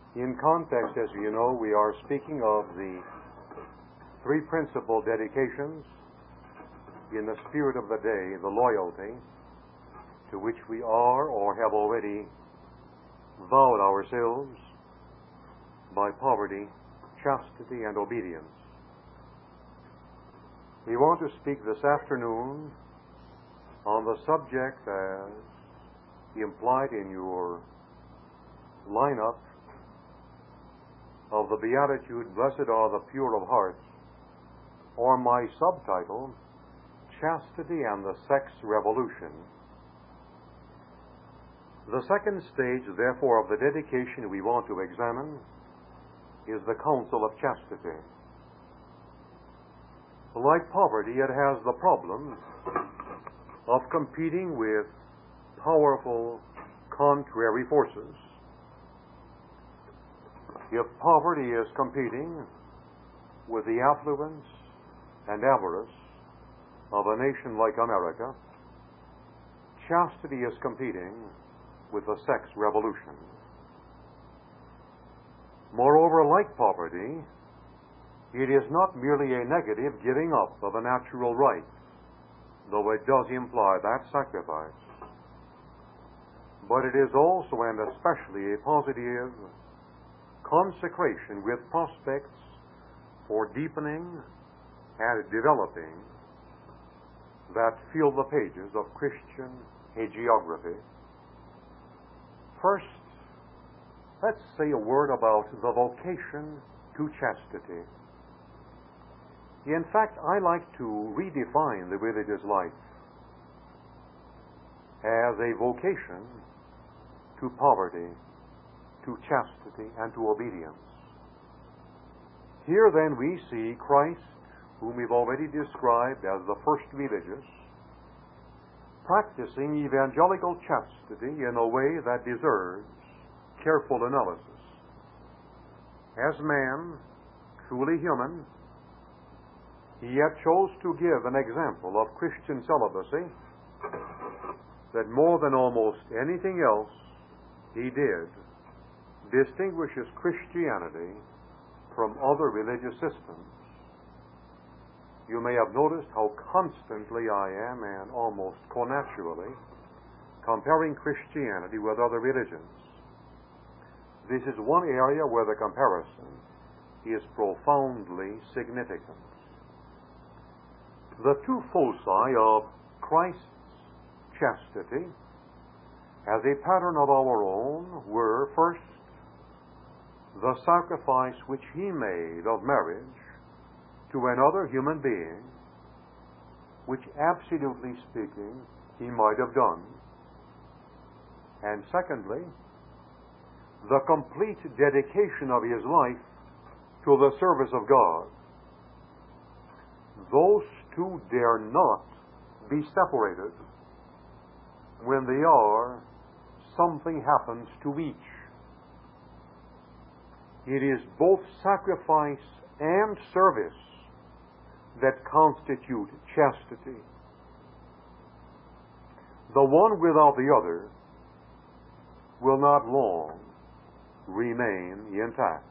In context, as you know, we are speaking of the three principal dedications in the spirit of the day, the loyalty to which we are or have already vowed ourselves by poverty, chastity, and obedience. We want to speak this afternoon on the subject as implied in your lineup of the Beatitude, Blessed are the pure of heart, or my subtitle, Chastity and the Sex Revolution. The second stage, therefore, of the dedication we want to examine is the counsel of chastity. Like poverty, it has the problem of competing with powerful contrary forces. If poverty is competing with the affluence and avarice of a nation like America, chastity is competing with the sex revolution. Moreover, like poverty, it is not merely a negative giving up of a natural right, though it does imply that sacrifice, but it is also and especially a positive consecration with prospects for deepening and developing that fill the pages of Christian hagiography. First, let's say a word about the vocation to chastity. In fact, I like to redefine the religious life as a vocation to poverty, to chastity, and to obedience. Here then we see Christ, whom we've already described as the first religious, practicing evangelical chastity in a way that deserves careful analysis. As man, truly human, he yet chose to give an example of Christian celibacy that more than almost anything else he did distinguishes Christianity from other religious systems. You may have noticed how constantly I am, and almost connaturally, comparing Christianity with other religions. This is one area where the comparison is profoundly significant. The two foci of Christ's chastity as a pattern of our own were, first, the sacrifice which he made of marriage to another human being, which, absolutely speaking, he might have done. And secondly, the complete dedication of his life to the service of God. Those two dare not be separated. When they are, something happens to each. It is both sacrifice and service that constitute chastity. The one without the other will not long remain intact.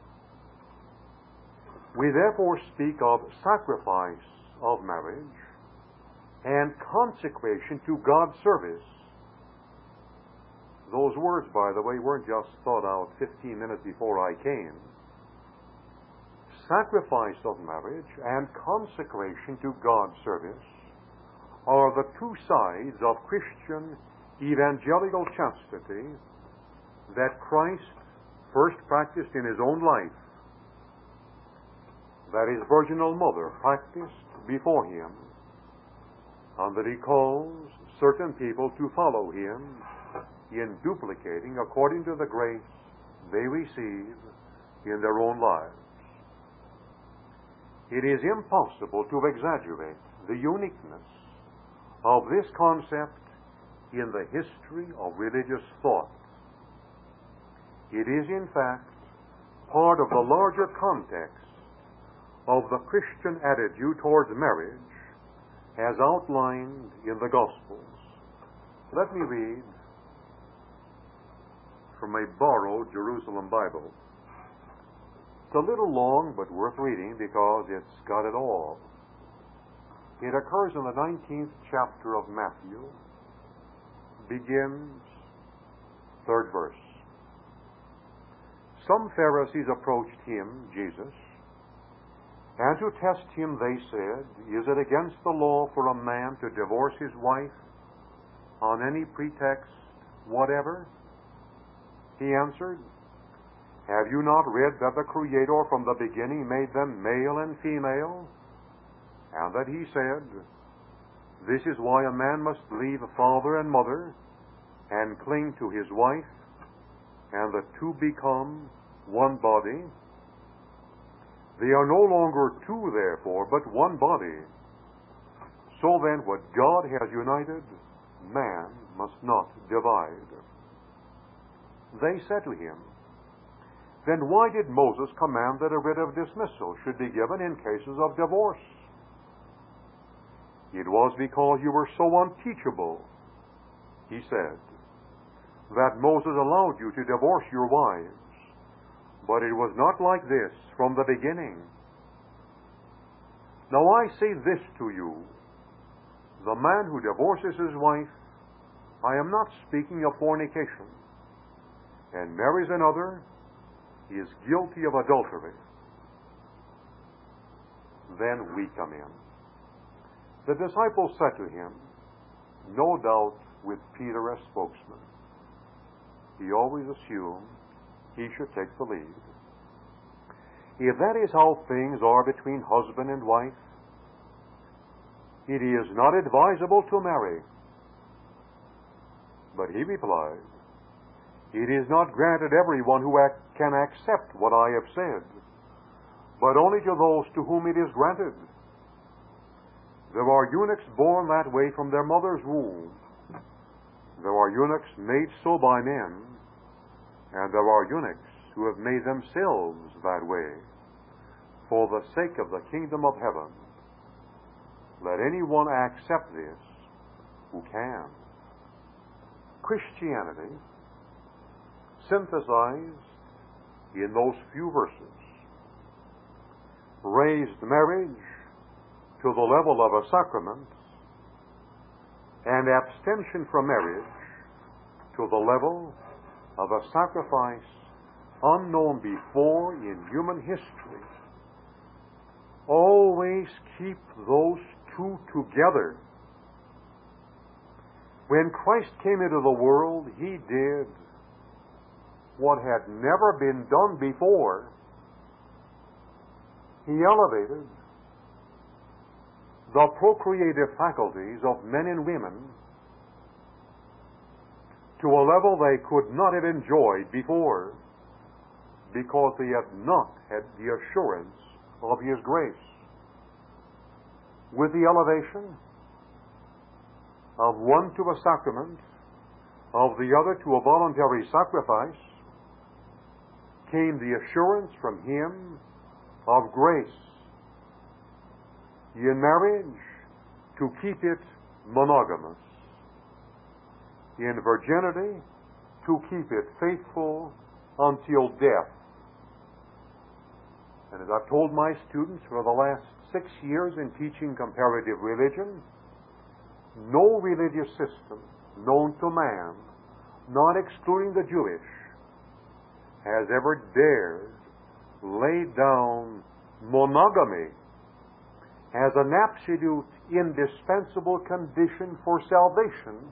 We therefore speak of sacrifice of marriage and consecration to God's service. Those words, by the way, weren't just thought out 15 minutes before I came. Sacrifice of marriage and consecration to God's service are the two sides of Christian evangelical chastity that Christ first practiced in his own life, that his virginal mother practiced before him, and that he calls certain people to follow him in duplicating according to the grace they receive in their own lives. It is impossible to exaggerate the uniqueness of this concept in the history of religious thought. It is, in fact, part of the larger context of the Christian attitude towards marriage as outlined in the Gospels. Let me read from a borrowed Jerusalem Bible. It's a little long, but worth reading because it's got it all. It occurs in the 19th chapter of Matthew, begins 3rd verse. Some Pharisees approached him, Jesus, and to test him they said, "Is it against the law for a man to divorce his wife on any pretext whatever?" He answered, "Have you not read that the Creator from the beginning made them male and female? And that he said, 'This is why a man must leave father and mother and cling to his wife, and the two become one body'? They are no longer two, therefore, but one body. So then, what God has united, man must not divide." They said to him, "Then why did Moses command that a writ of dismissal should be given in cases of divorce?" "It was because you were so unteachable," he said, "that Moses allowed you to divorce your wives. But it was not like this from the beginning. Now I say this to you, the man who divorces his wife, I am not speaking of fornication, and marries another, he is guilty of adultery." Then we come in. The disciples said to him, no doubt with Peter as spokesman. He always assumed he should take the lead. "If that is how things are between husband and wife, it is not advisable to marry." But he replied, "It is not granted everyone who can accept what I have said, but only to those to whom it is granted. There are eunuchs born that way from their mother's womb. There are eunuchs made so by men, and there are eunuchs who have made themselves that way, for the sake of the kingdom of heaven. Let anyone accept this who can." Christianity, synthesized in those few verses, raised marriage to the level of a sacrament and abstention from marriage to the level of a sacrifice unknown before in human history. Always keep those two together. When Christ came into the world, he did what had never been done before. He elevated the procreative faculties of men and women to a level they could not have enjoyed before, because they had not had the assurance of His grace. With the elevation of one to a sacrament, of the other to a voluntary sacrifice, came the assurance from Him of grace. In marriage, to keep it monogamous. In virginity, to keep it faithful until death. And as I've told my students for the last 6 years in teaching comparative religion, no religious system known to man, not excluding the Jewish, has ever dared lay down monogamy as an absolute indispensable condition for salvation.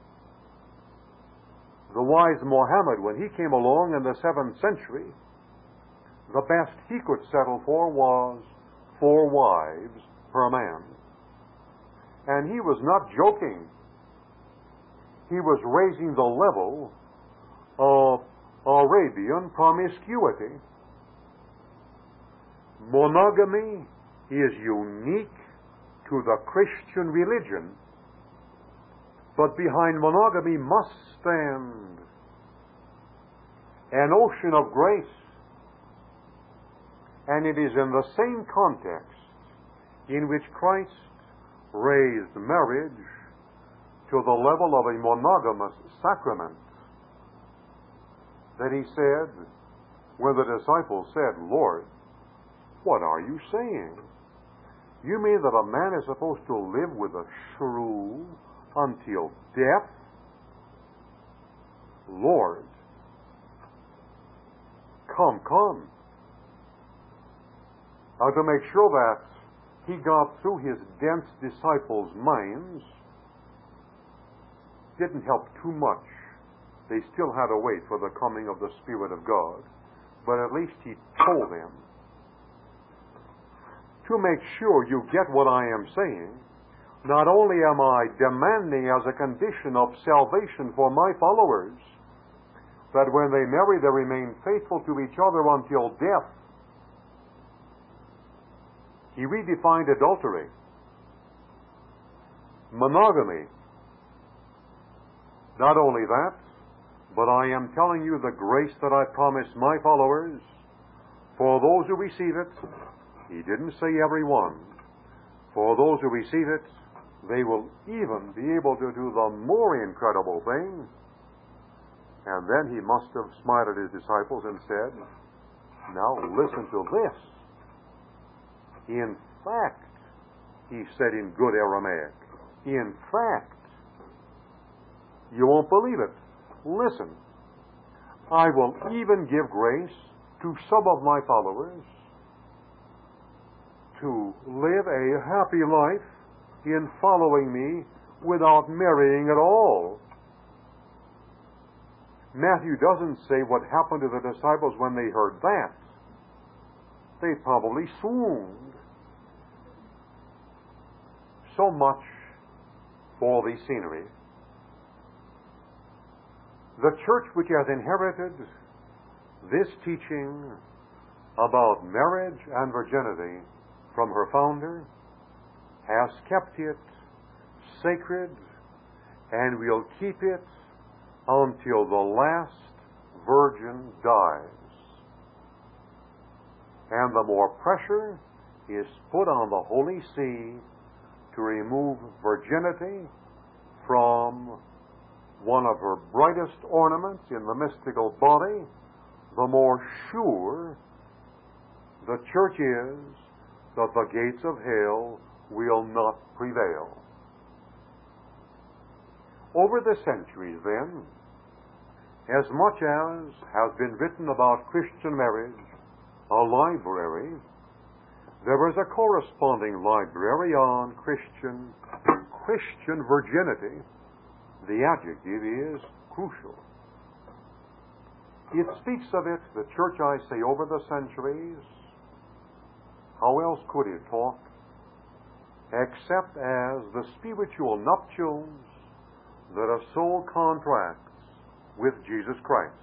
The wise Mohammed, when he came along in the 7th century, the best he could settle for was 4 wives per man. And he was not joking. He was raising the level of Arabian promiscuity. Monogamy is unique to the Christian religion, but behind monogamy must stand an ocean of grace. And it is in the same context in which Christ raised marriage to the level of a monogamous sacrament. that he said, when the disciples said, Lord, what are you saying? You mean that a man is supposed to live with a shrew until death? Lord, come. Now, to make sure that he got through his dense disciples' minds, didn't help too much. They still had to wait for the coming of the Spirit of God. But at least he told them, to make sure you get what I am saying, not only am I demanding as a condition of salvation for my followers that when they marry they remain faithful to each other until death. He redefined adultery, monogamy. Not only that, but I am telling you the grace that I promised my followers, for those who receive it. He didn't say everyone. For those who receive it, they will even be able to do the more incredible thing. And then he must have smiled at his disciples and said, now listen to this. In fact, he said in good Aramaic, in fact, you won't believe it. Listen, I will even give grace to some of my followers to live a happy life in following me without marrying at all. Matthew doesn't say what happened to the disciples when they heard that. They probably swooned. So much for the scenery. The church which has inherited this teaching about marriage and virginity from her founder has kept it sacred and will keep it until the last virgin dies. And the more pressure is put on the Holy See to remove virginity from one of her brightest ornaments in the mystical body, the more sure the church is that the gates of hell will not prevail. Over the centuries, then, as much as has been written about Christian marriage, a library, there is a corresponding library on Christian virginity. The adjective is crucial. It speaks of it, the church, I say, over the centuries. How else could it talk except as the spiritual nuptials that a soul contracts with Jesus Christ?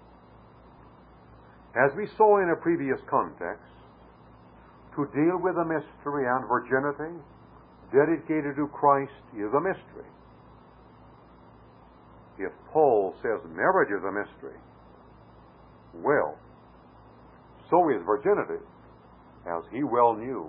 As we saw in a previous context, to deal with a mystery and virginity dedicated to Christ is a mystery. If Paul says marriage is a mystery, well, so is virginity, as he well knew.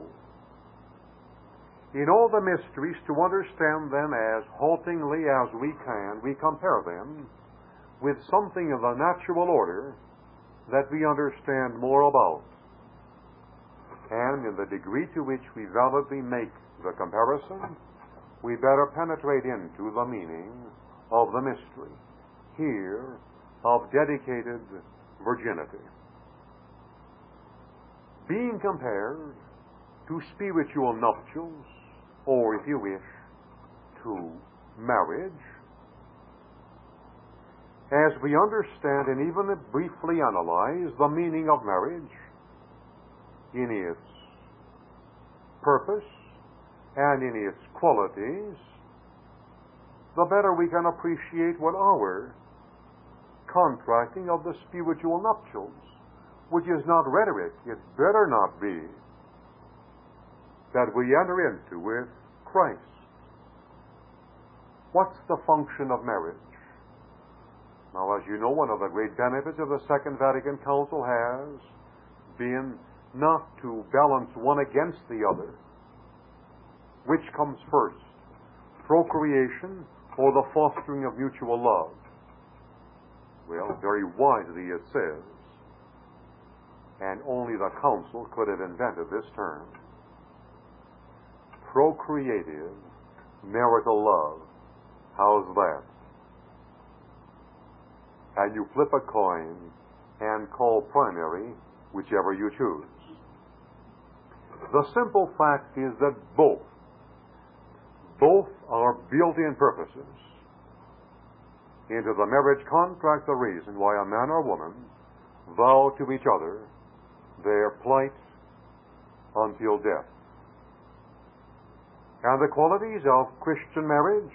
In all the mysteries, to understand them as haltingly as we can, we compare them with something of the natural order that we understand more about. And in the degree to which we validly make the comparison, we better penetrate into the meaning of the mystery here of dedicated virginity. Being compared to spiritual nuptials, or if you wish, to marriage, as we understand and even briefly analyze the meaning of marriage in its purpose and in its qualities, the better we can appreciate what our contracting of the spiritual nuptials, which is not rhetoric, it better not be, that we enter into with Christ. What's the function of marriage? Now, as you know, one of the great benefits of the Second Vatican Council has been not to balance one against the other. Which comes first, procreation or the fostering of mutual love? Well, very wisely it says, and only the council could have invented this term, procreative marital love. How's that? And you flip a coin and call primary whichever you choose. The simple fact is that both are built-in purposes into the marriage contract, the reason why a man or woman vow to each other their plight until death. And the qualities of Christian marriage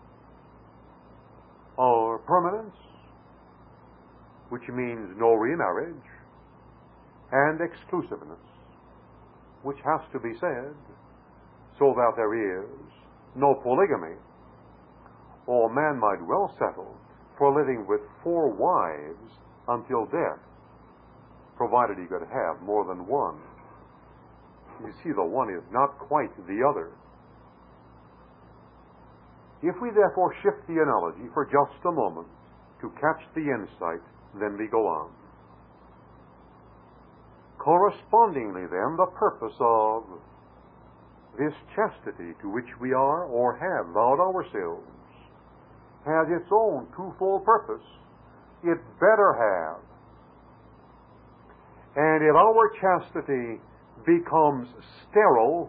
are permanence, which means no remarriage, and exclusiveness, which has to be said so that there is no polygamy, or a man might well settle for living with 4 wives until death, provided he could have more than one. You see, the one is not quite the other. If we therefore shift the analogy for just a moment to catch the insight, then we go on. Correspondingly, then, the purpose of this chastity to which we are or have vowed ourselves has its own twofold purpose. It better have. And if our chastity becomes sterile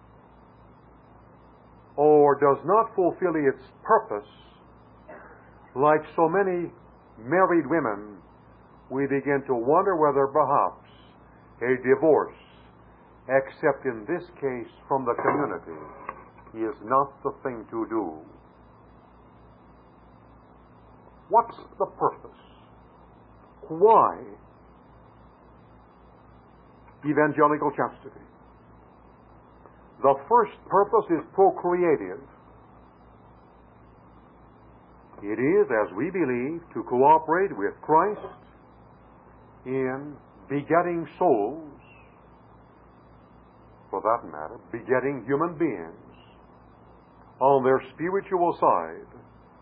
or does not fulfill its purpose, like so many married women, we begin to wonder whether perhaps a divorce, except in this case from the community, is not the thing to do. What's the purpose? Why evangelical chastity? The first purpose is procreative. It is, as we believe, to cooperate with Christ in begetting souls, for that matter, begetting human beings on their spiritual side.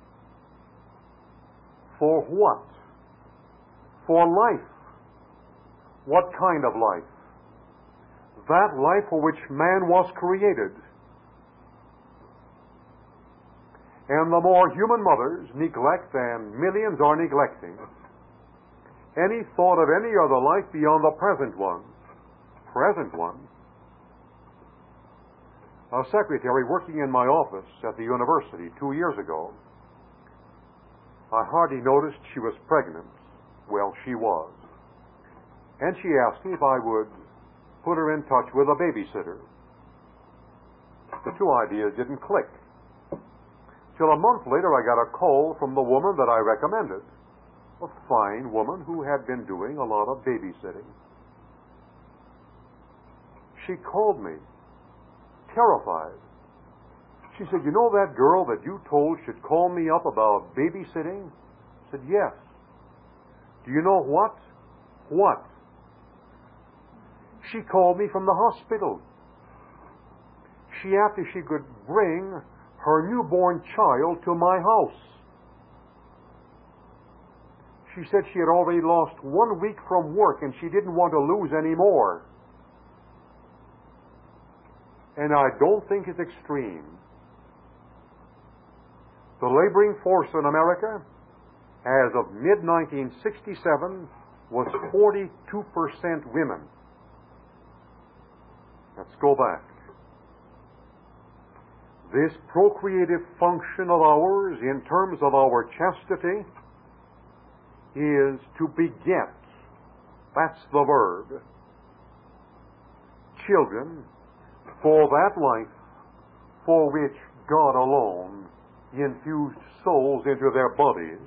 For what? For life. What kind of life? That life for which man was created. And the more human mothers neglect, and millions are neglecting, any thought of any other life beyond the present one, a secretary working in my office at the university 2 years ago, I hardly noticed she was pregnant. Well, she was. And she asked me if I would put her in touch with a babysitter. The two ideas didn't click. Till a month later, I got a call from the woman that I recommended, a fine woman who had been doing a lot of babysitting. She called me, terrified. She said, "You know that girl that you told should call me up about babysitting?" I said, "Yes." "Do you know what?" "What?" She called me from the hospital. She asked if she could bring her newborn child to my house. She said she had already lost 1 week from work and she didn't want to lose any more. And I don't think it's extreme. The laboring force in America, as of mid-1967, was 42% women. Let's go back. This procreative function of ours, in terms of our chastity, is to beget. That's the verb. Children, for that life for which God alone infused souls into their bodies.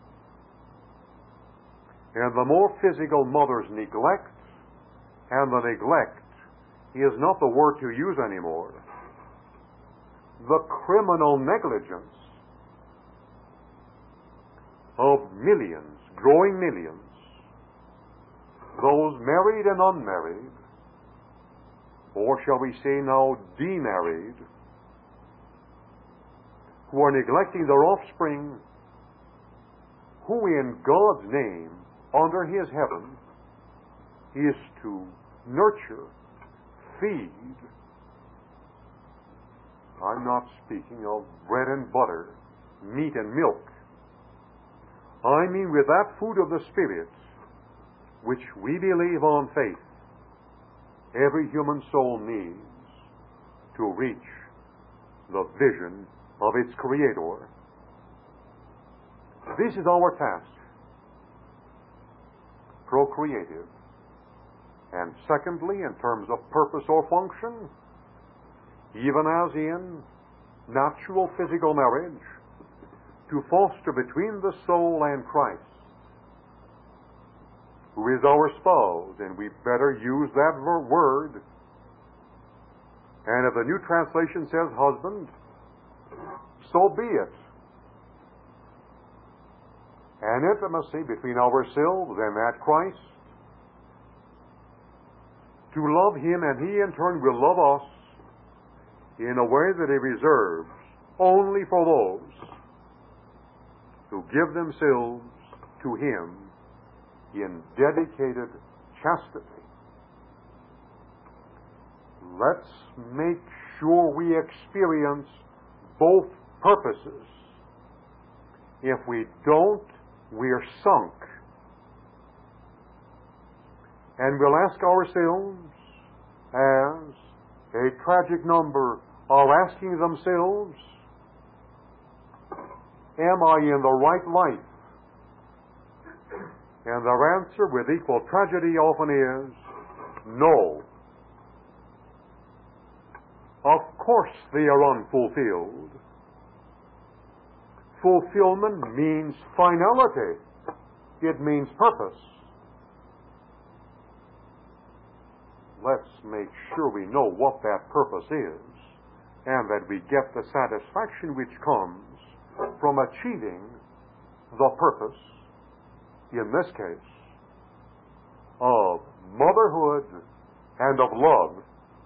And the more physical mothers neglect, and the neglect is not the word to use anymore, the criminal negligence of millions, growing millions, those married and unmarried, or shall we say now demarried, who are neglecting their offspring who in God's name, under His heaven, is to nurture, feed. I'm not speaking of bread and butter, meat and milk. I mean with that food of the Spirit, which we believe on faith, every human soul needs to reach the vision of its Creator. This is our task, procreative. And secondly, in terms of purpose or function, even as in natural physical marriage, to foster between the soul and Christ, who is our spouse, and we better use that word. And if the New Translation says husband, so be it. An intimacy between ourselves and that Christ, to love Him, and He in turn will love us in a way that He reserves only for those who give themselves to Him in dedicated chastity. Let's make sure we experience both purposes. If we don't, we're sunk. And we'll ask ourselves, as a tragic number are asking themselves, am I in the right life? And their answer with equal tragedy often is, no. Of course they are unfulfilled. Fulfillment means finality. It means purpose. Let's make sure we know what that purpose is, and that we get the satisfaction which comes from achieving the purpose, in this case, of motherhood and of love.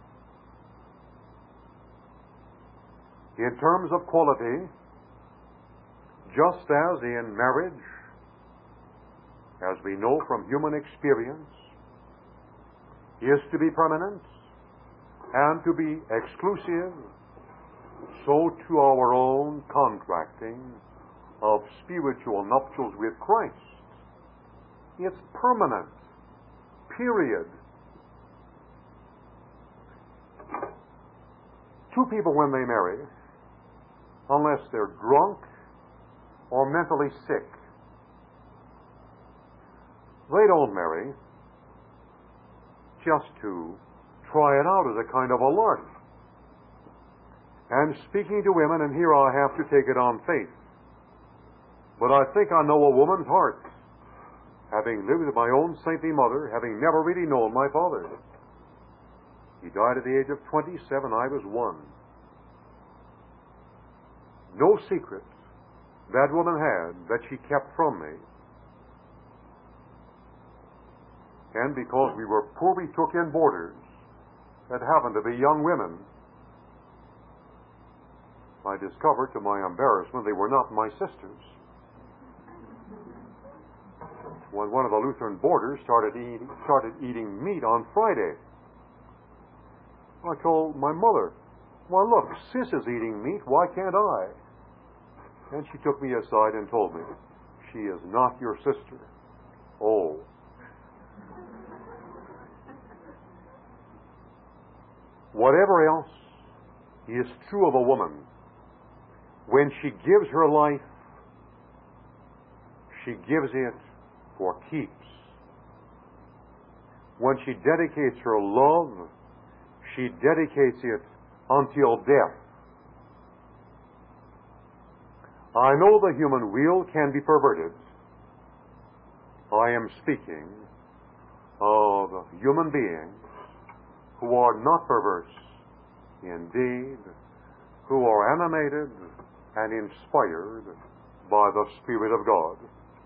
In terms of quality, just as in marriage, as we know from human experience, is to be permanent and to be exclusive, so to our own contracting of spiritual nuptials with Christ. It's permanent. Period. Two people, when they marry, unless they're drunk or mentally sick, they don't marry just to try it out as a kind of a lark. And speaking to women, and here I have to take it on faith, but I think I know a woman's heart, having lived with my own saintly mother, having never really known my father. He died at the age of 27, I was 1. No secret that woman had that she kept from me. And because we were poor, we took in boarders that happened to be young women. I discovered, to my embarrassment, they were not my sisters. When one of the Lutheran boarders started eating meat on Friday, I told my mother, well, look, Sis is eating meat, why can't I? And she took me aside and told me, she is not your sister. Oh. Whatever else is true of a woman, when she gives her life, she gives it for keeps. When she dedicates her love, she dedicates it until death. I know the human will can be perverted. I am speaking of human beings who are not perverse, indeed, who are animated and inspired by the Spirit of God.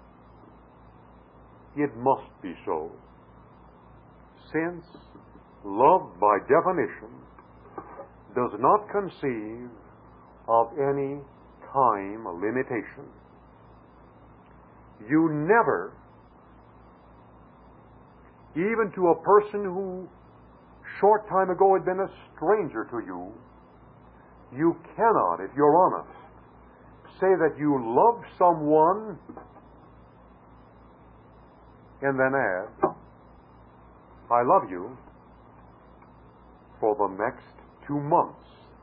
It must be so, since love, by definition, does not conceive of any time limitation. You never, even to a person who short time ago had been a stranger to you, you cannot, if you're honest, say that you love someone and then add, I love you for the next 2 months.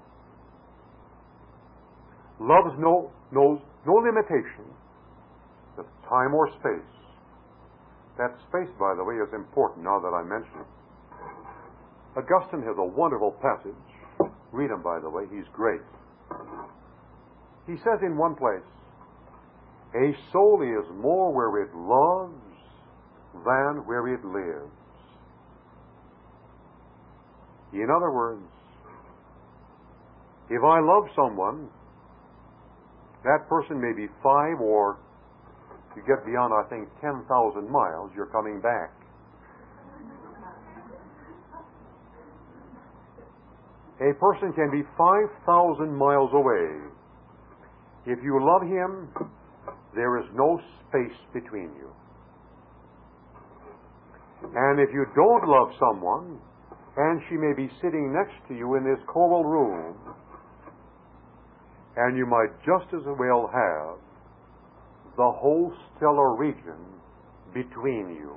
Love knows no limitation to time or space. That space, by the way, is important now that I mention it. Augustine has a wonderful passage. Read him, by the way. He's great. He says in one place, a soul is more where it loves than where it lives. In other words, if I love someone, that person may be 5 or you get beyond, I think, 10,000 miles, you're coming back. A person can be 5,000 miles away. If you love him, there is no space between you. And if you don't love someone, and she may be sitting next to you in this coral room, and you might just as well have the whole stellar region between you.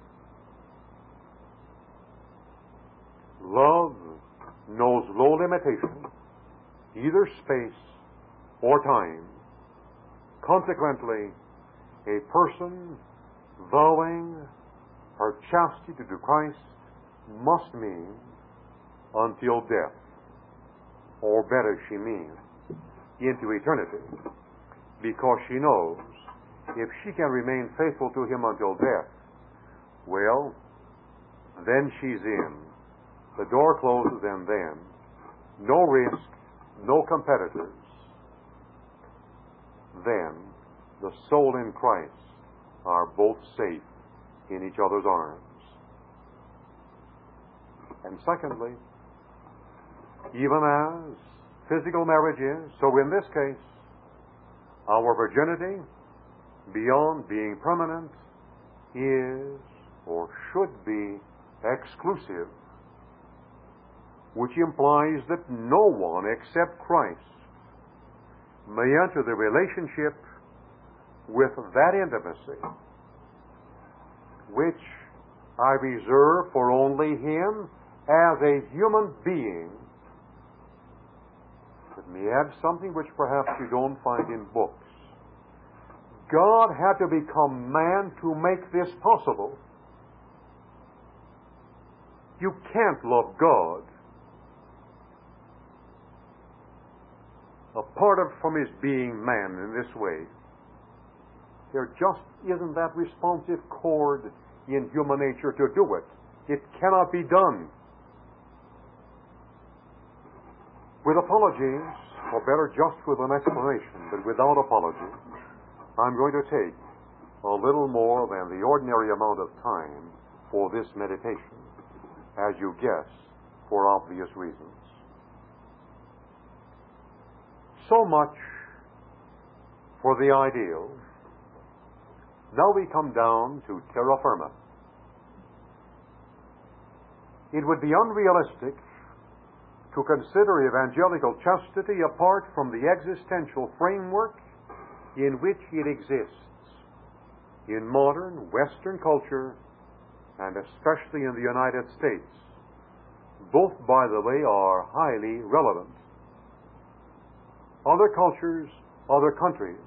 Love knows no limitation, either space or time. Consequently, a person vowing her chastity to Christ must mean until death, or better, she means into eternity, because she knows if she can remain faithful to him until death, well, then she's in. The door closes, and then no risk, no competitors. Then the soul and Christ are both safe in each other's arms. And secondly, even as physical marriage is, so in this case, our virginity, beyond being permanent, is or should be exclusive, which implies that no one except Christ may enter the relationship with that intimacy which I reserve for only him as a human being. Let me add something which perhaps you don't find in books. God had to become man to make this possible. You can't love God apart from his being man in this way. There just isn't that responsive chord in human nature to do it. It cannot be done. With apologies, or better, just with an explanation, but without apology, I'm going to take a little more than the ordinary amount of time for this meditation, as you guess, for obvious reasons. So much for the ideal. Now we come down to terra firma. It would be unrealistic to consider evangelical chastity apart from the existential framework in which it exists in modern Western culture, and especially in the United States. Both, by the way, are highly relevant. Other cultures, other countries,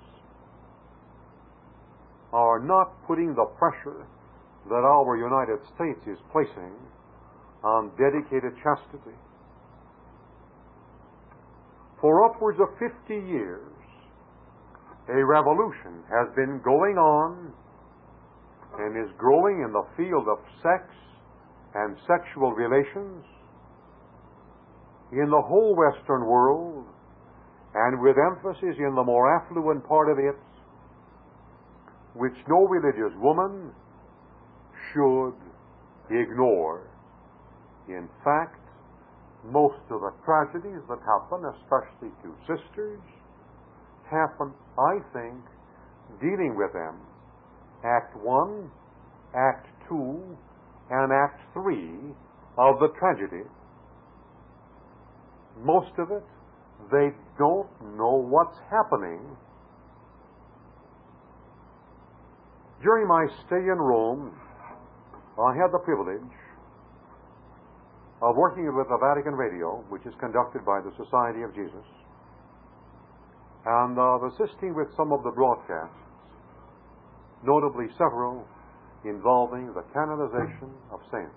are not putting the pressure that our United States is placing on dedicated chastity. For upwards of 50 years, a revolution has been going on and is growing in the field of sex and sexual relations in the whole Western world, and with emphasis in the more affluent part of it, which no religious woman should ignore. In fact, most of the tragedies that happen, especially to sisters, happen, I think, dealing with them Act 1, Act 2, and Act 3 of the tragedy. Most of it, they don't know what's happening. During my stay in Rome, I had the privilege of working with the Vatican Radio, which is conducted by the Society of Jesus, and of assisting with some of the broadcasts, notably several involving the canonization of saints.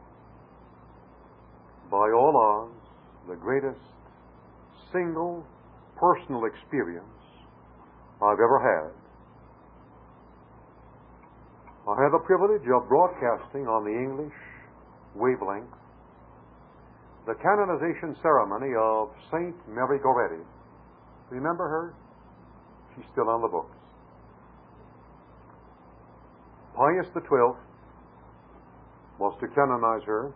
By all odds, the greatest single personal experience I've ever had. I had the privilege of broadcasting on the English wavelength the canonization ceremony of Saint Mary Goretti. Remember her? She's still on the books. Pius XII was to canonize her,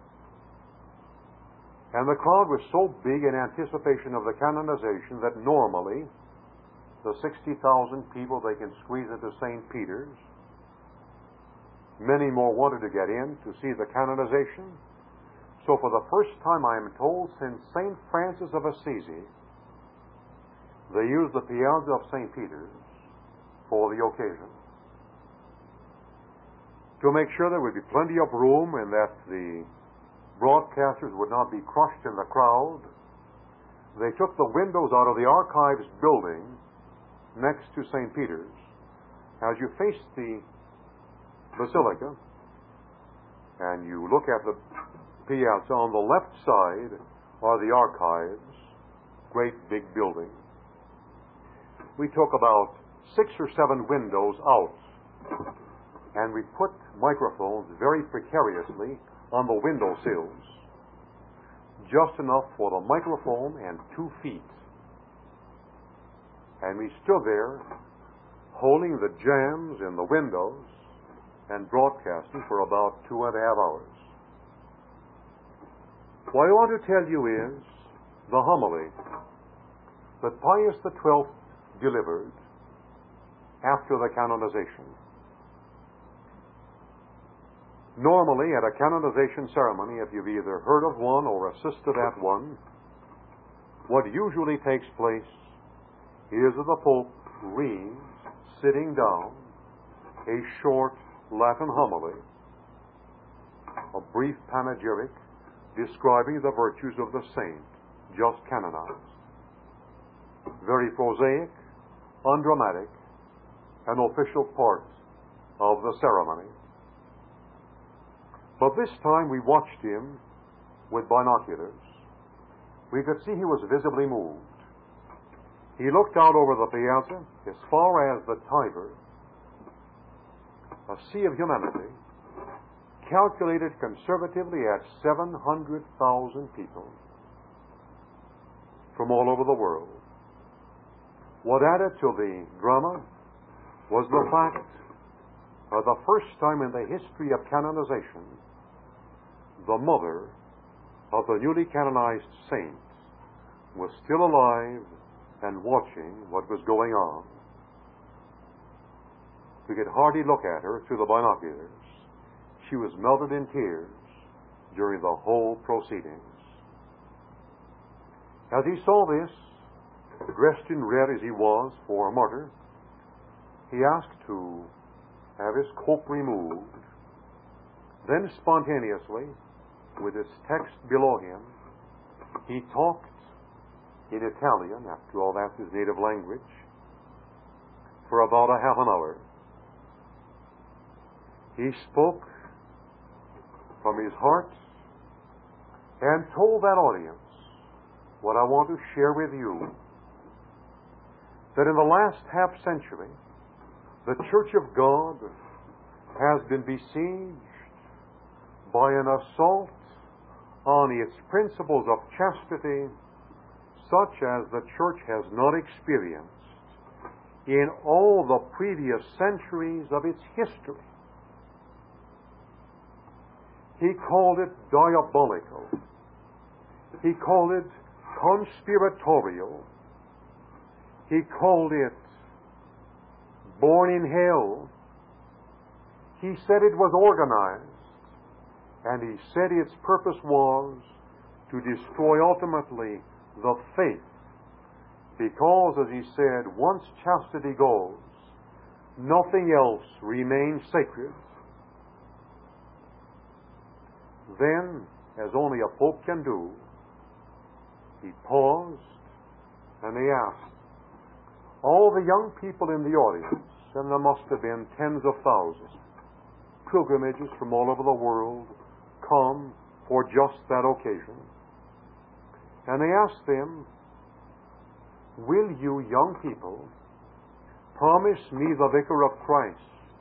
and the crowd was so big in anticipation of the canonization that normally the 60,000 people they can squeeze into St. Peter's, many more wanted to get in to see the canonization. So for the first time, I am told, since St. Francis of Assisi, they used the piazza of St. Peter's for the occasion, to make sure there would be plenty of room and that the broadcasters would not be crushed in the crowd. They took the windows out of the archives building next to St. Peter's. As you face the basilica and you look at the piazza, on the left side are the archives, great big building. We took about 6 or 7 windows out, and we put microphones very precariously on the window sills, just enough for the microphone and 2 feet. And we stood there holding the jambs in the windows and broadcasting for about 2.5 hours. What I want to tell you is the homily that Pius XII delivered after the canonization. Normally, at a canonization ceremony, if you've either heard of one or assisted at one, what usually takes place is that the Pope reads, sitting down, a short Latin homily, a brief panegyric describing the virtues of the saint just canonized. Very prosaic, undramatic, an official part of the ceremony. But this time we watched him with binoculars. We could see he was visibly moved. He looked out over the piazza as far as the Tiber, a sea of humanity, calculated conservatively at 700,000 people from all over the world. What added to the drama was the fact that the first time in the history of canonization, the mother of the newly canonized saint was still alive and watching what was going on. We could hardly look at her through the binoculars. She was melted in tears during the whole proceedings. As he saw this, dressed in red as he was for a martyr, he asked to have his cope removed. Then spontaneously, with his text below him, he talked in Italian, after all that's his native language, for about a half an hour. He spoke from his heart and told that audience what I want to share with you, that in the last half century, the Church of God has been besieged by an assault on its principles of chastity such as the Church has not experienced in all the previous centuries of its history. He called it diabolical. He called it conspiratorial. He called it born in hell. He said it was organized, and he said its purpose was to destroy ultimately the faith, because, as he said, once chastity goes, nothing else remains sacred. Then, as only a pope can do, he paused and he asked all the young people in the audience, and there must have been tens of thousands, pilgrimages from all over the world come for just that occasion. And they asked them, will you young people promise me, the Vicar of Christ,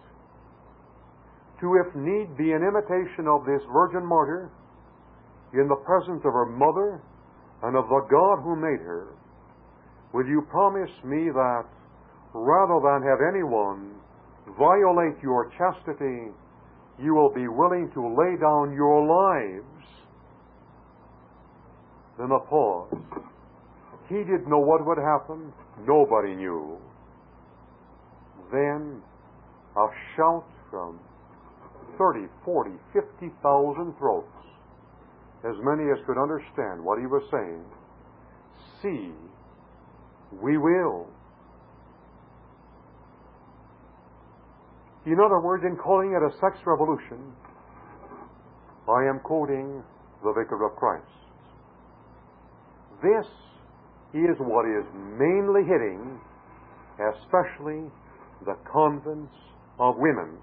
to, if need be, in imitation of this virgin martyr, in the presence of her mother and of the God who made her, will you promise me that rather than have anyone violate your chastity, you will be willing to lay down your lives? Then a pause. He didn't know what would happen. Nobody knew. Then a shout from 30, 40, 50,000 throats, as many as could understand what he was saying. See, we will. In other words, in calling it a sex revolution, I am quoting the Vicar of Christ. This is what is mainly hitting, especially the convents of women.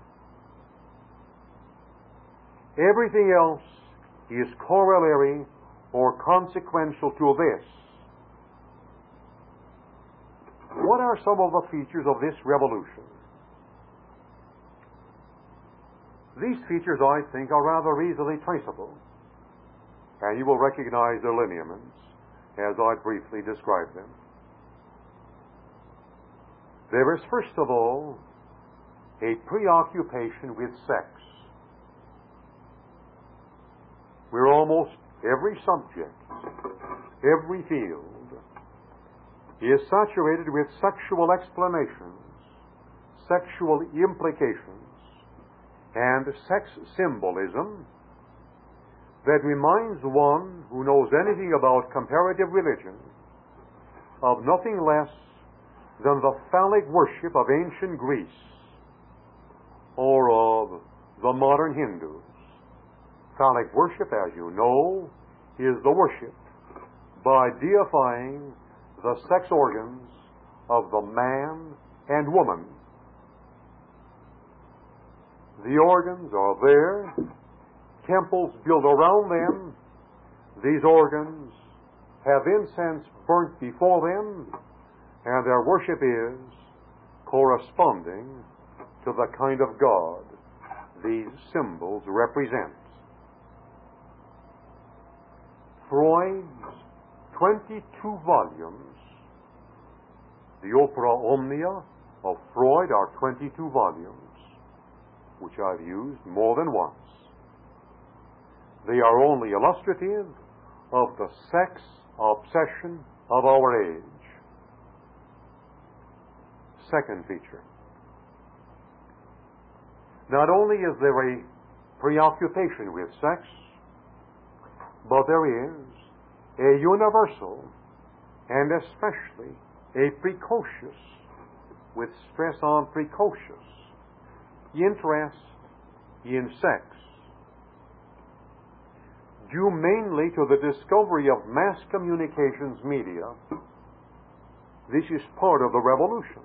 Everything else is corollary or consequential to this. What are some of the features of this revolution? These features, I think, are rather easily traceable, and you will recognize their lineaments as I briefly describe them. There is, first of all, a preoccupation with sex. Where almost every subject, every field, is saturated with sexual explanations, sexual implications, and sex symbolism that reminds one who knows anything about comparative religion of nothing less than the phallic worship of ancient Greece or of the modern Hindus. Phallic worship, as you know, is the worship by deifying the sex organs of the man and woman. The organs are there, temples built around them, these organs have incense burnt before them, and their worship is corresponding to the kind of God these symbols represent. Freud's 22 volumes, the Opera Omnia of Freud are 22 volumes, which I've used more than once. They are only illustrative of the sex obsession of our age. Second feature. Not only is there a preoccupation with sex, but there is a universal and especially a precocious, with stress on precocious, interest in sex, due mainly to the discovery of mass communications media. This is part of the revolution.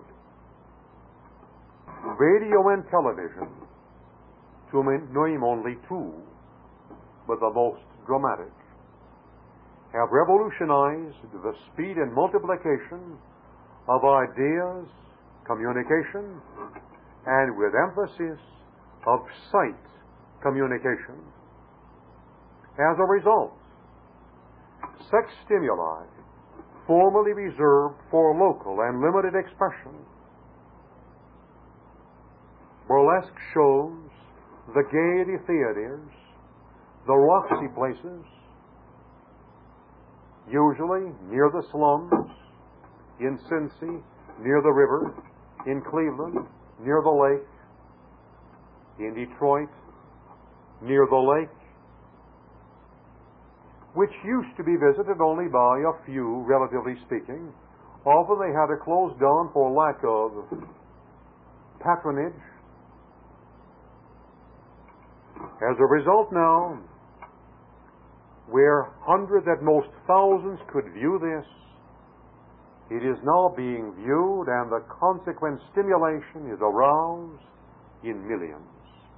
Radio and television, to name only two, but the most dramatic, have revolutionized the speed and multiplication of ideas, communication, and with emphasis of sight communication. As a result, sex stimuli, formerly reserved for local and limited expression, burlesque shows, the Gaiety theaters, the Roxy places, usually near the slums, in Cincy, near the river, in Cleveland, near the lake, in Detroit, near the lake, which used to be visited only by a few, relatively speaking. Often they had to close down for lack of patronage. As a result now, where hundreds, at most thousands, could view this, it is now being viewed, and the consequent stimulation is aroused in millions.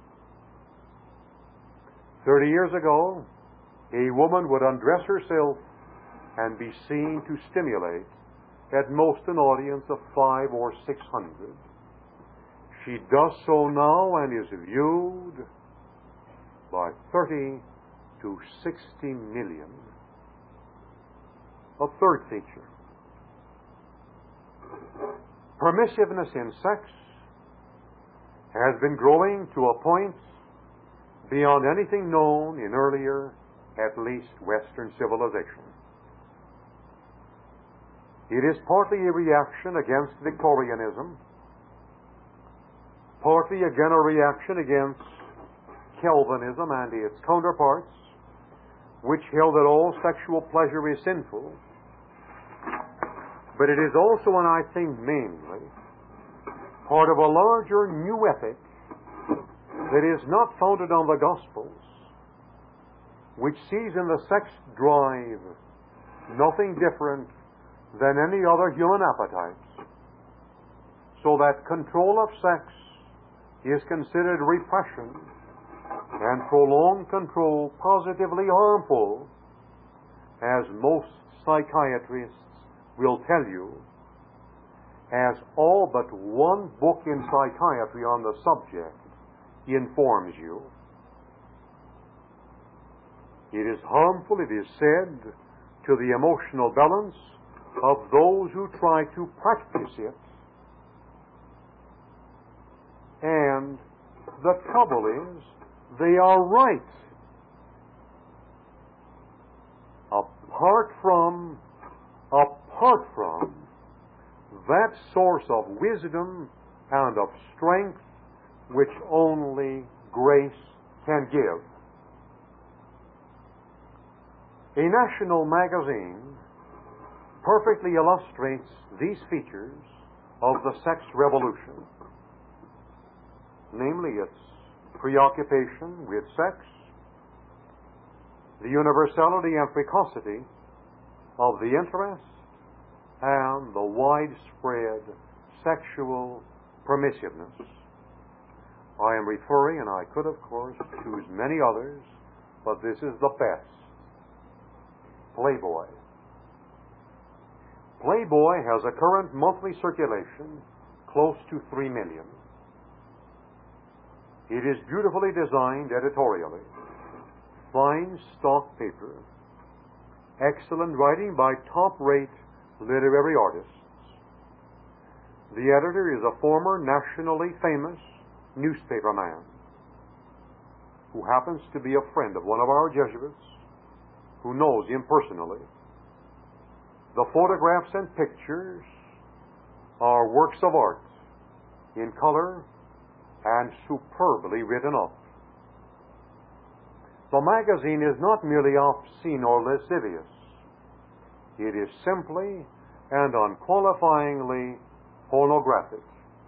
30 years ago, a woman would undress herself and be seen to stimulate at most an audience of 500 or 600. She does so now and is viewed by 30 to 60 million. A third feature: permissiveness in sex has been growing to a point beyond anything known in earlier, at least, Western civilization. It is partly a reaction against Victorianism, partly again a reaction against Calvinism and its counterparts, which held that all sexual pleasure is sinful. But it is also, and I think mainly, part of a larger new ethic that is not founded on the Gospels, which sees in the sex drive nothing different than any other human appetites, so that control of sex is considered repression, and prolonged control positively harmful, as most psychiatrists will tell you, as all but one book in psychiatry on the subject informs you. It is harmful, it is said, to the emotional balance of those who try to practice it. And the trouble is, they are right. Apart from that source of wisdom and of strength which only grace can give. A national magazine perfectly illustrates these features of the sex revolution, namely its preoccupation with sex, the universality and precocity of the interest, and the widespread sexual permissiveness. I am referring, and I could, of course, choose many others, but this is the best. Playboy. Playboy has a current monthly circulation close to 3 million. It is beautifully designed editorially, fine stock paper, excellent writing by top-rate literary artists. The editor is a former nationally famous newspaperman who happens to be a friend of one of our Jesuits who knows him personally. The photographs and pictures are works of art in color and superbly written up. The magazine is not merely obscene or lascivious. It is simply and unqualifyingly pornographic.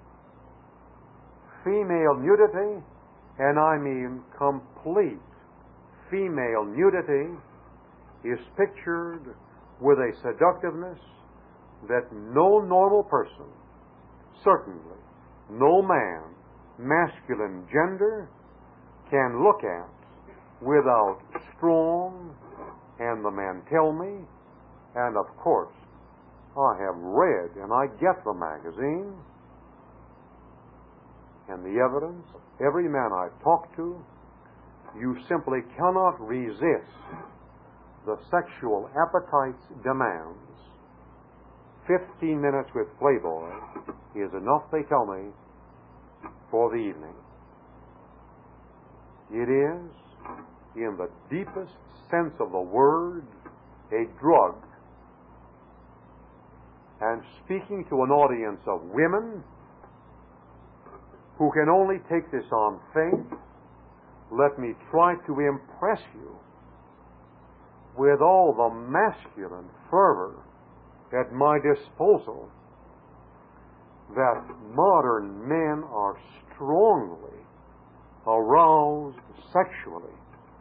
Female nudity, and I mean complete female nudity, is pictured with a seductiveness that no normal person, certainly no man, masculine gender, can look at without strong, and the men tell me, and of course I have read and I get the magazine, and the evidence, every man I've talked to, you simply cannot resist the sexual appetite's demands. 15 minutes with Playboy is enough, they tell me, for the evening. It is, in the deepest sense of the word, a drug. And speaking to an audience of women who can only take this on faith, let me try to impress you with all the masculine fervor at my disposal that modern men are strongly aroused sexually.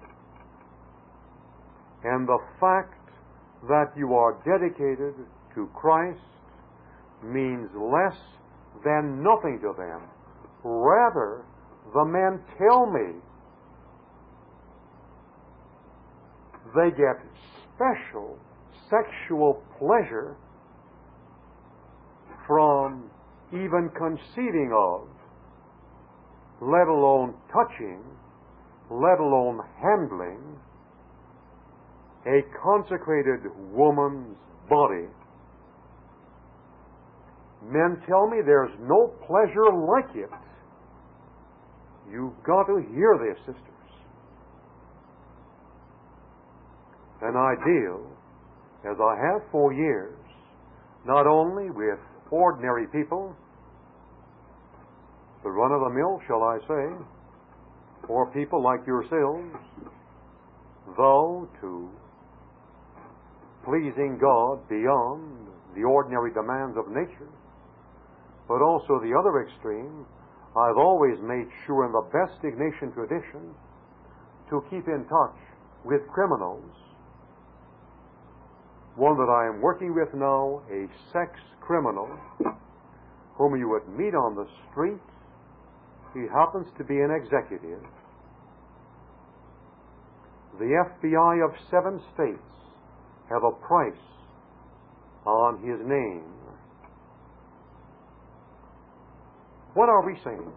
And the fact that you are dedicated to Christ means less than nothing to them. Rather, the men tell me they get special sexual pleasure from even conceiving of, let alone touching, let alone handling, a consecrated woman's body. Men tell me there's no pleasure like it. You've got to hear this, sisters. And I deal, as I have for years, not only with ordinary people, the run-of-the-mill, shall I say, or people like yourselves, though to pleasing God beyond the ordinary demands of nature, but also the other extreme. I've always made sure in the best Ignatian tradition to keep in touch with criminals. One that I am working with now, a sex criminal, whom you would meet on the street. He happens to be an executive. The FBI of 7 states have a price on his name. What are we saying?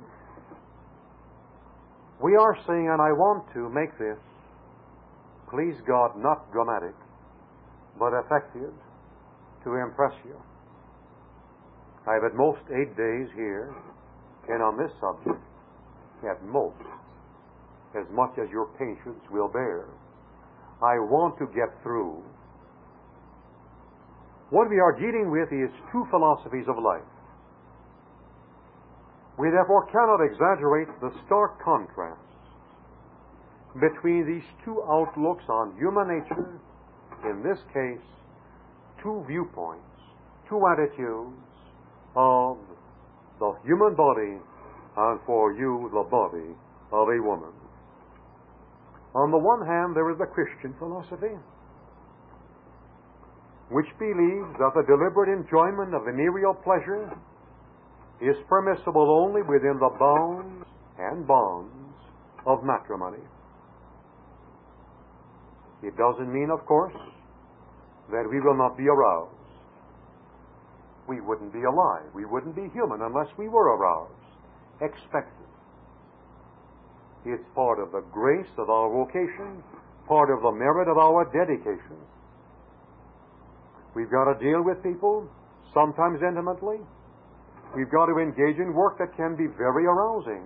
We are saying, and I want to make this, please God, not dramatic, but effective, to impress you. I've at most 8 days here, and on this subject, at most, as much as your patience will bear. I want to get through. What we are dealing with is 2 philosophies of life. We therefore cannot exaggerate the stark contrast between these 2 outlooks on human nature. In this case, 2 viewpoints, 2 attitudes of the human body, and for you, the body of a woman. On the one hand, there is the Christian philosophy, which believes that the deliberate enjoyment of venereal pleasure is permissible only within the bounds and bonds of matrimony. It doesn't mean, of course, that we will not be aroused. We wouldn't be alive. We wouldn't be human unless we were aroused, expected. It's part of the grace of our vocation, part of the merit of our dedication. We've got to deal with people, sometimes intimately. We've got to engage in work that can be very arousing.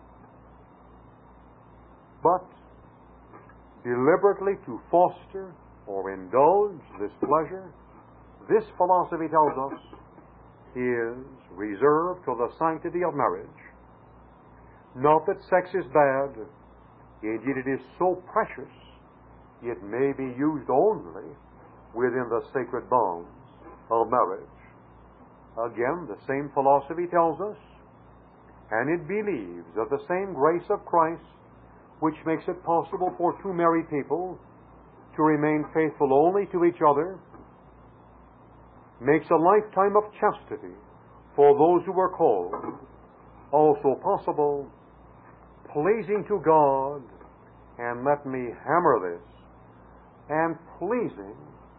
But deliberately to foster or indulge this pleasure, this philosophy tells us, is reserved to the sanctity of marriage. Not that sex is bad. Indeed, it is so precious, it may be used only within the sacred bonds of marriage. Again, the same philosophy tells us, and it believes that the same grace of Christ, which makes it possible for 2 married people to remain faithful only to each other, makes a lifetime of chastity for those who are called also possible, pleasing to God, and let me hammer this, and pleasing,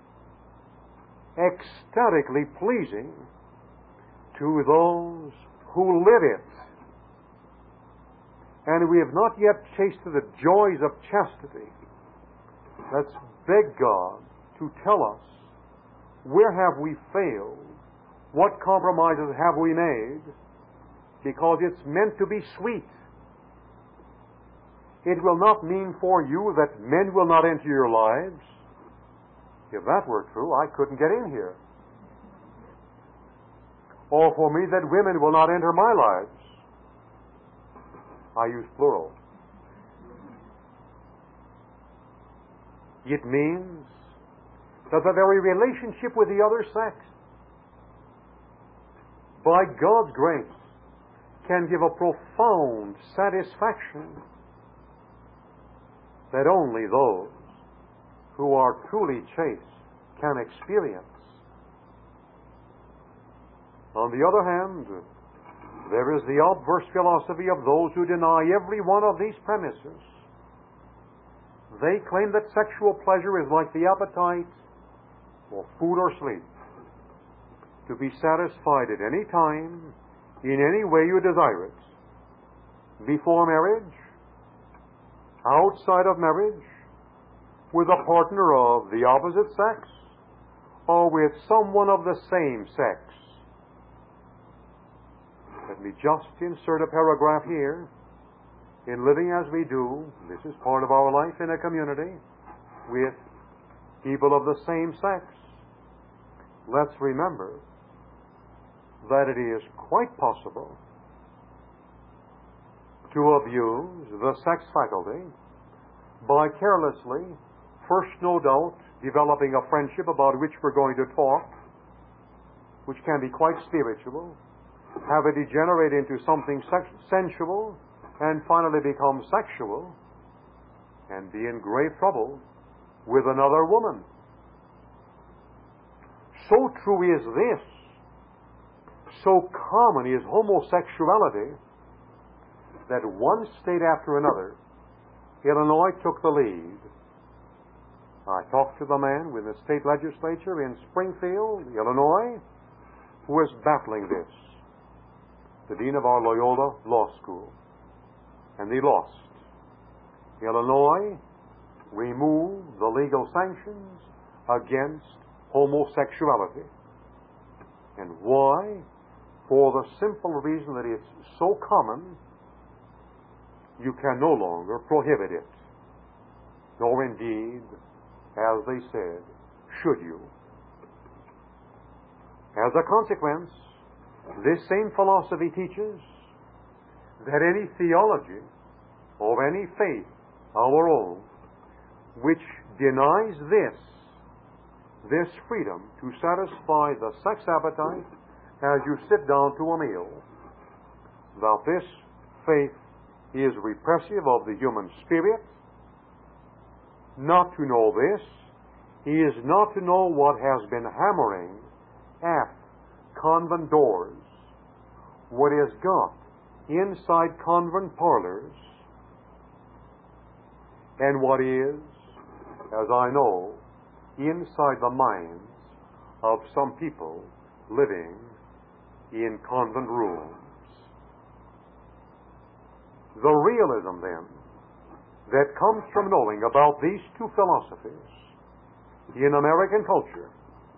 ecstatically pleasing to those who live it. And we have not yet tasted the joys of chastity. Let's beg God to tell us, where have we failed? What compromises have we made? Because it's meant to be sweet. It will not mean for you that men will not enter your lives. If that were true, I couldn't get in here. Or for me that women will not enter my lives. I use plural. It means that the very relationship with the other sex, by God's grace, can give a profound satisfaction that only those who are truly chaste can experience. On the other hand, there is the obverse philosophy of those who deny every one of these premises. They claim that sexual pleasure is like the appetite for food or sleep, to be satisfied at any time, in any way you desire it, before marriage, outside of marriage, with a partner of the opposite sex, or with someone of the same sex. Let me just insert a paragraph here. In living as we do, this is part of our life in a community with people of the same sex. Let's remember that it is quite possible to abuse the sex faculty by carelessly, first no doubt, developing a friendship about which we're going to talk, which can be quite spiritual, have it degenerate into something sensual, and finally become sexual, and be in grave trouble with another woman. So true is this, so common is homosexuality, that one state after another, Illinois took the lead. I talked to the man with the state legislature in Springfield, Illinois, who was battling this, the dean of our Loyola Law School. And they lost. Illinois removed the legal sanctions against homosexuality. And why? For the simple reason that it's so common, you can no longer prohibit it. Nor indeed, as they said, should you. As a consequence, this same philosophy teaches that any theology or any faith, our own, which denies this freedom to satisfy the sex appetite as you sit down to a meal, that this faith is repressive of the human spirit. Not to know this is not to know what has been hammering at convent doors, what is got inside convent parlors, and what is, as I know, inside the minds of some people living in convent rooms. The realism, then, that comes from knowing about these two philosophies in American culture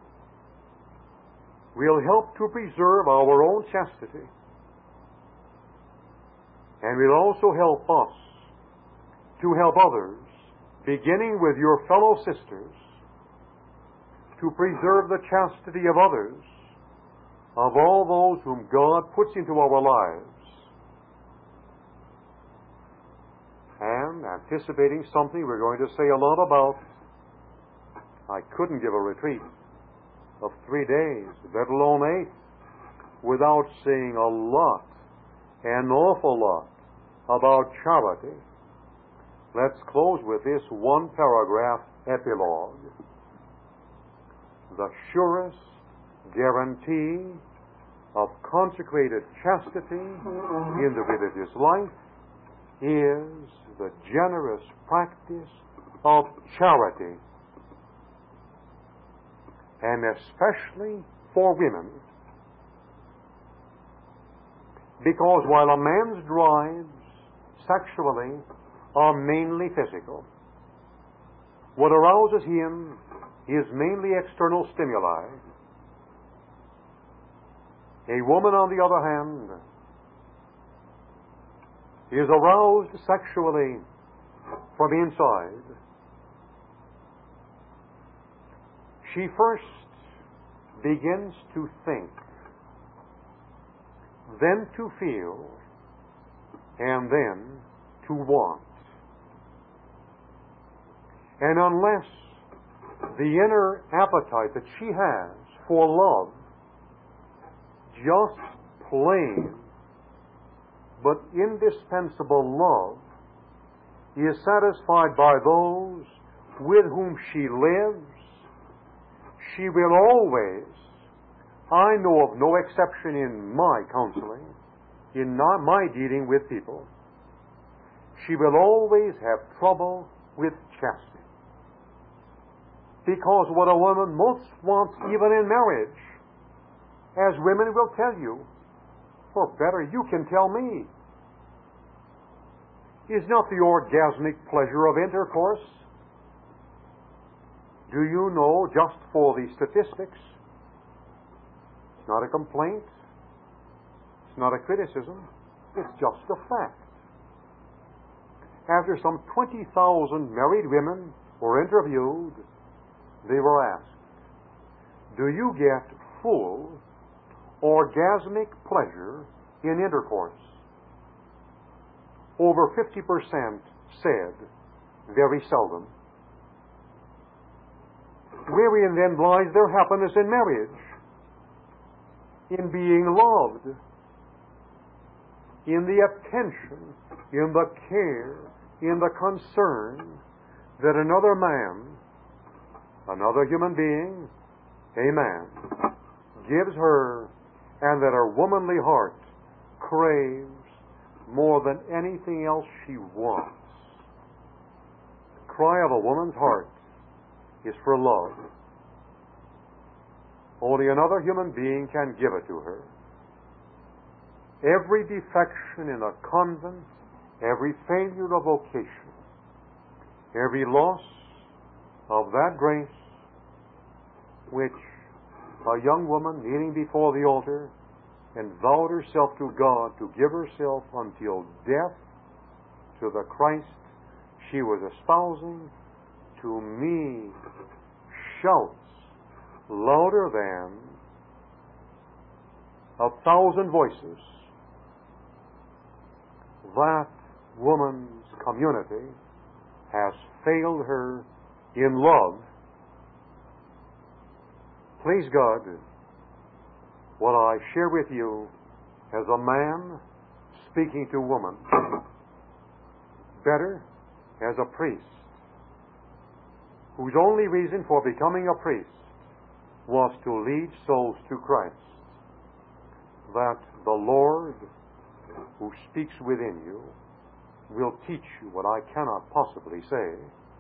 will help to preserve our own chastity, and will also help us to help others, beginning with your fellow sisters, to preserve the chastity of others, of all those whom God puts into our lives. And anticipating something we're going to say a lot about, I couldn't give a retreat of 3 days, let alone 8, without saying a lot, an awful lot, about charity. Let's close with this one paragraph epilogue. The surest guarantee of consecrated chastity in the religious life is the generous practice of charity, and especially for women, because while a man's drives sexually are mainly physical, what arouses him is mainly external stimuli. A woman, on the other hand, is aroused sexually from inside. She first begins to think, then to feel, and then to want. And unless the inner appetite that she has for love, just plain but indispensable love, is satisfied by those with whom she lives, she will always, I know of no exception in my counseling, in my dealing with people, she will always have trouble with chastity. Because what a woman most wants, even in marriage, as women will tell you, or better, you can tell me, is not the orgasmic pleasure of intercourse. Do you know, just for the statistics, it's not a complaint, it's not a criticism, it's just a fact. After some 20,000 married women were interviewed, they were asked, do you get full orgasmic pleasure in intercourse? Over 50% said, very seldom. Wherein then lies their happiness in marriage? In being loved, in the attention, in the care, in the concern that another man, another human being, a man, gives her, and that her womanly heart craves more than anything else she wants. The cry of a woman's heart is for love. Only another human being can give it to her. Every defection in a convent, every failure of vocation, every loss of that grace which a young woman kneeling before the altar and vowed herself to God to give herself until death to the Christ she was espousing, to me shouts louder than 1,000 voices. That woman's community has failed her in love. Please God, what I share with you as a man speaking to woman, better as a priest, whose only reason for becoming a priest was to lead souls to Christ, that the Lord who speaks within you will teach you what I cannot possibly say,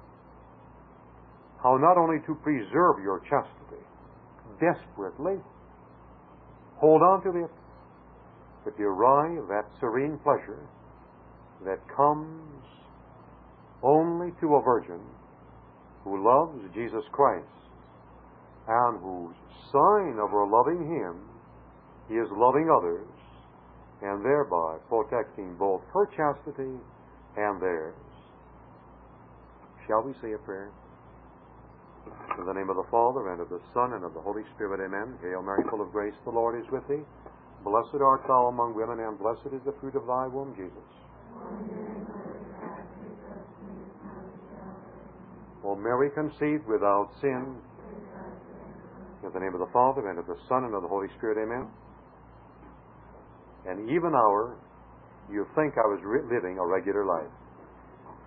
how not only to preserve your chastity, desperately hold on to it, but derive that serene pleasure that comes only to a virgin who loves Jesus Christ and whose sign of her loving Him is loving others and thereby protecting both her chastity and theirs. Shall we say a prayer? In the name of the Father, and of the Son, and of the Holy Spirit, amen. Hail Mary, full of grace, the Lord is with thee. Blessed art thou among women, and blessed is the fruit of thy womb, Jesus. O Mary, conceived without sin. In the name of the Father, and of the Son, and of the Holy Spirit, amen. An even hour, you think I was living a regular life.